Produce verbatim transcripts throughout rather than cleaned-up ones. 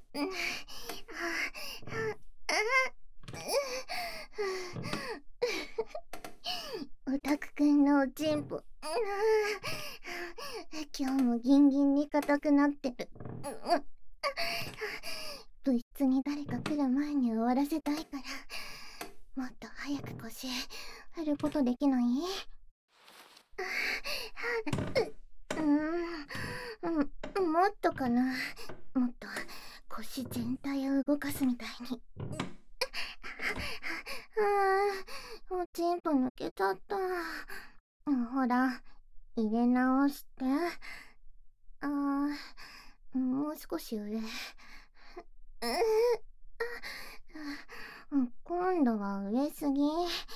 オタクくんのおちんぽ、今日もギンギンに硬くなってる。部室に誰か来る前に終わらせたいから、もっと早く腰振ることできない？うーん、もっとかな。もっと腰全体を動かすみたいに。あー、おちんぽ抜けちゃった。ほら、入れ直して。あー、もう少し上。今度は上すぎ。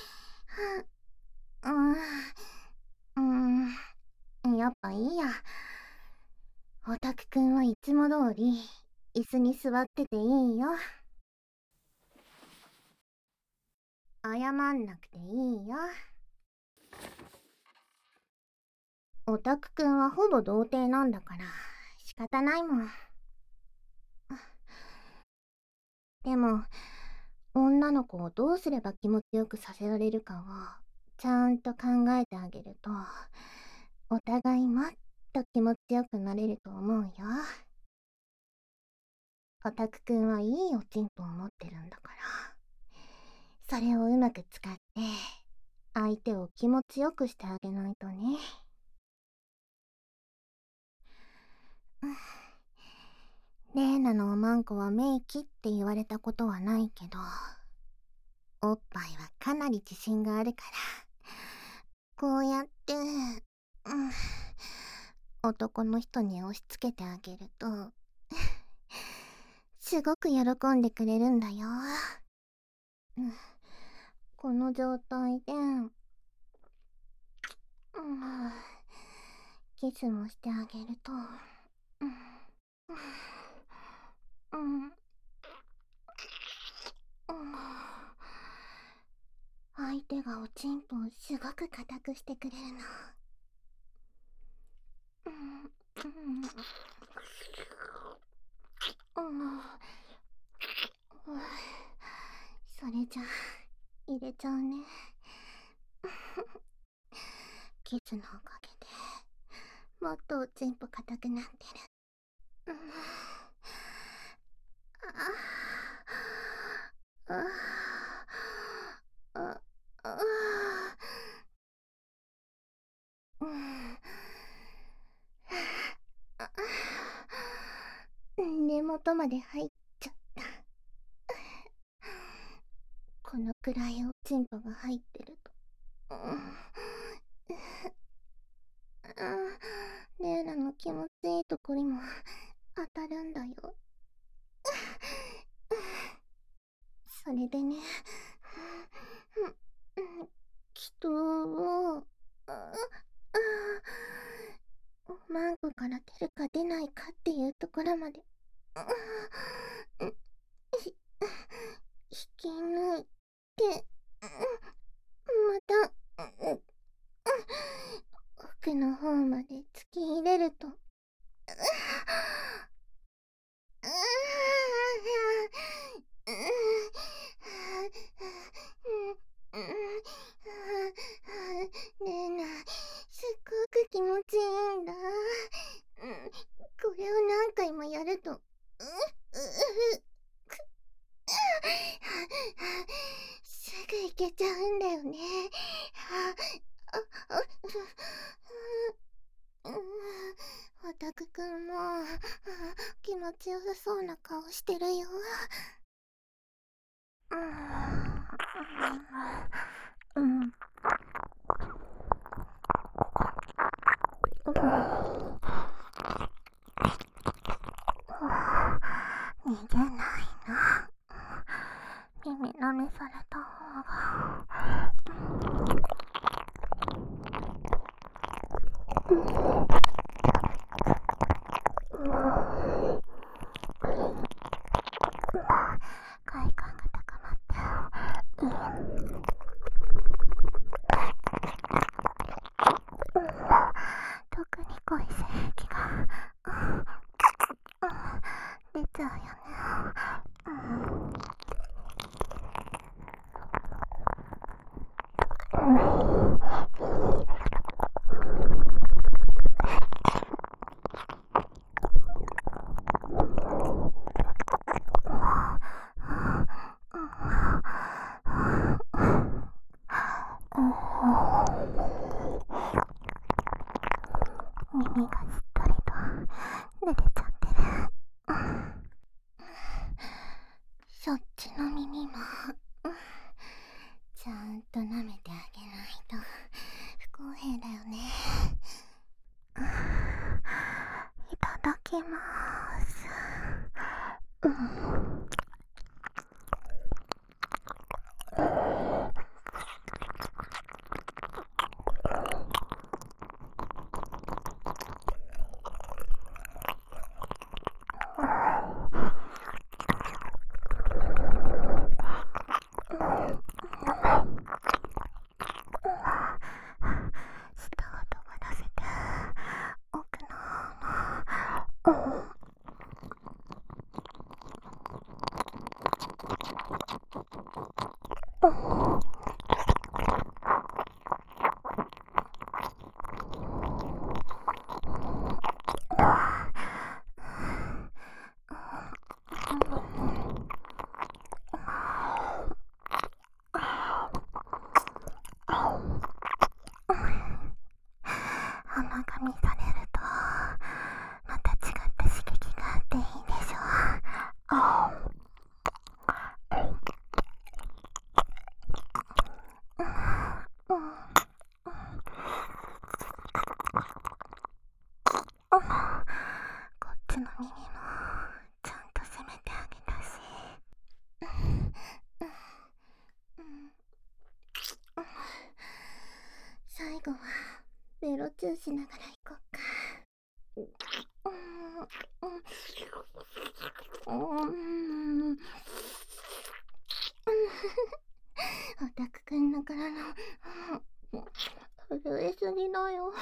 うん、やっぱいいや。オタクくんはいつも通り椅子に座ってていいよ。謝んなくていいよ。オタクくんはほぼ童貞なんだから仕方ないもん。でも女の子をどうすれば気持ちよくさせられるかをちゃんと考えてあげると、お互いもっと気持ちよくなれると思うよ。オタクくんはいいおちんぽを持ってるんだから、それをうまく使って相手を気持ちよくしてあげないとね。レーナのおまんこは名器って言われたことはないけど、おっぱいはかなり自信があるから、こうやって、うん、男の人に押し付けてあげるとすごく喜んでくれるんだよ。うん、この状態で、うん、キスもしてあげると、うんうん、相手がおちんぽをすごく硬くしてくれるの。それじゃ入れちゃうね。キスのおかげでもっとおちんぽ硬くなってる。根元まで入っちゃった。このくらいおちんぽが入ってると、レイラの気持ちいいとこにも当たるんだよ。それでね、人をマンコから出るか出ないかっていうところまで引き抜いて、また奥の方まで突き入れると、レナ、すっごく気持ちいいんだ。これを何回もやると、すぐいけちゃうんだよね。オタクくんも気持ちよさそうな顔してるよ。うん。逃げないな。耳舐めされた方が。快感が高まっていい。特に濃い精液が出てちゃうよね。うん。耳がしっとりと濡れちゃってる。そっちの耳もちゃんと舐めてあげないと不公平だよね。いただきまーす。うん。舌を尖らせて奥の方の、うん甘噛みされるとまた違った刺激があっていいでしょう。うん、こっちの耳もちゃんと責めてあげたし、最後はベロチューしながら行こっか。オタクくんの体震えすぎだよ。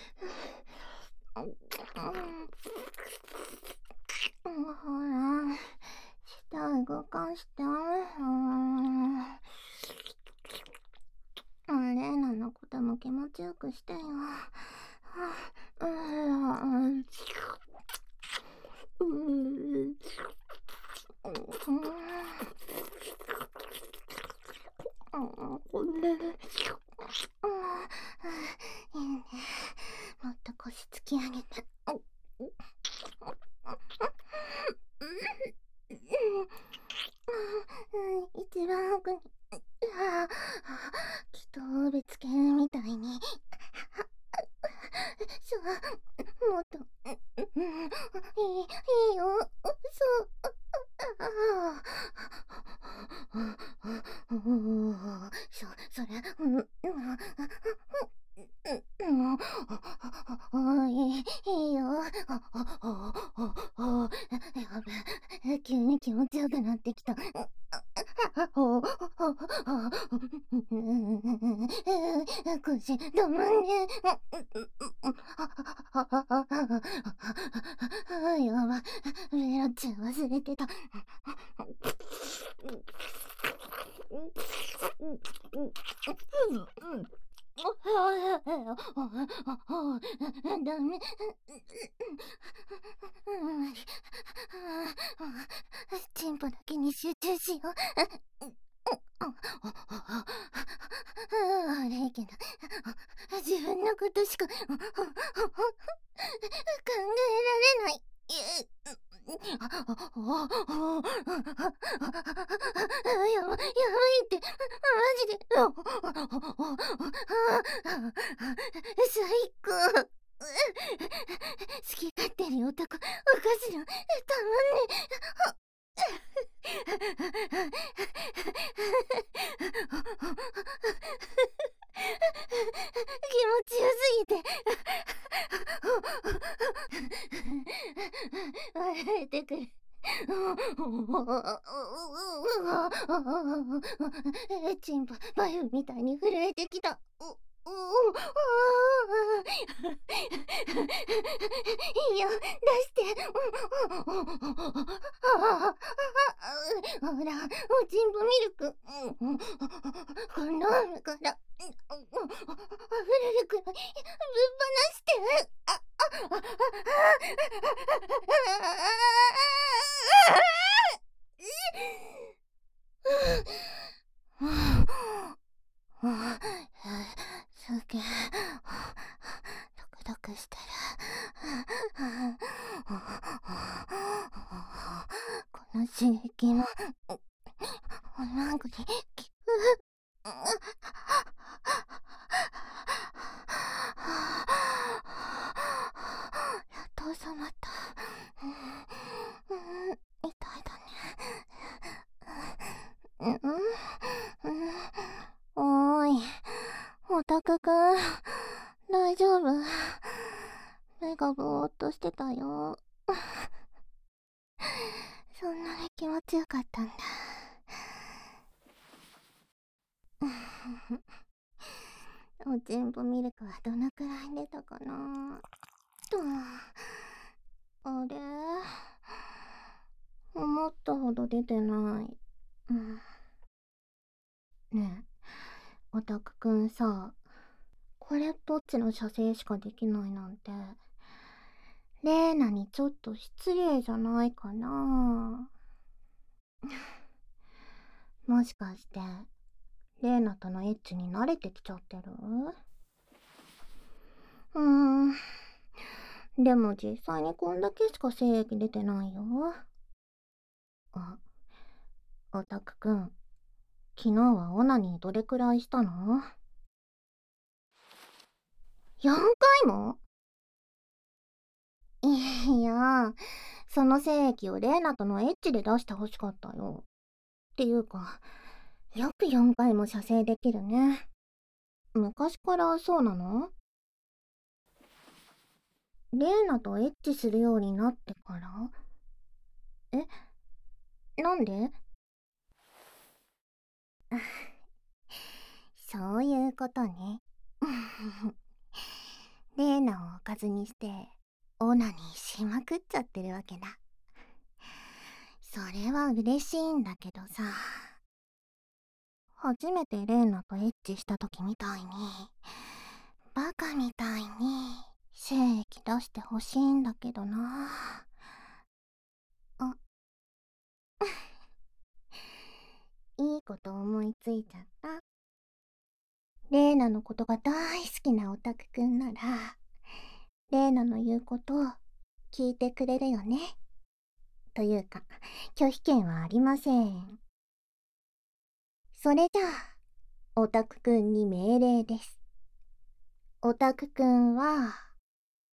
ほら、舌動かして。レイナのことも気持ちよくしてよ。うん。これ、いいね。もっと腰突き上げて。一番奥に、きっとぶつけるみたいに。そう、もっと、いい、いいよ、そう。そ、それ、うん、うん、いい、いいよ。やべ、急に気持ちよくなってきた。腰止まんね。やば、ベロチュー忘れてた。ダメ。チンポだけに集中しよう。悪いけど自分のことしか考えられない。やばい、やばいって、マジで。最高。好き勝手に男、おかしな、たまんね。気持ちよすぎて笑えてくる。チンポバイオみたいに震えてきた。 うう、ああ。いいよ、出して。うん、ああ、ほら、全部ミルク、うん、飲むから、うん、溢れるくらいぶっ放して。あ、あ、あ、あ、すげえドクドクしてる。この刺激もなんかに効く。やっと収まった。うん、痛いだね。うん、うん、おーい、オタクくん、大丈夫？目がぼーっとしてたよ。そんなに気持ちよかったんだ。お全部ミルクはどのくらい出たかな。と、あれ、思ったほど出てない。うん、ねえ、オタクくんさ、これっぽっちの射精しかできないなんて、レーナにちょっと失礼じゃないかな。もしかして、レーナとのエッチに慣れてきちゃってる？うーん。でも実際にこんだけしか精液出てないよ。あ、オタクくん、昨日はオナニーどれくらいしたの？ よん 回も？いや、その精液をレーナとのエッチで出してほしかったよ。っていうか、よくよんかいも射精できるね。昔からそうなの？レーナとエッチするようになってから？え、なんで？そういうことね。レーナをおかずにして、オナニーしまくっちゃってるわけだ。それは嬉しいんだけどさ。初めてレーナとエッチした時みたいに、バカみたいに精液出してほしいんだけどな。あ、いいこと思いついちゃった。レーナのことが大好きなオタクくんなら、レーナの言うことを聞いてくれるよね。というか、拒否権はありません。それじゃあ、オタクくんに命令です。オタクくんは、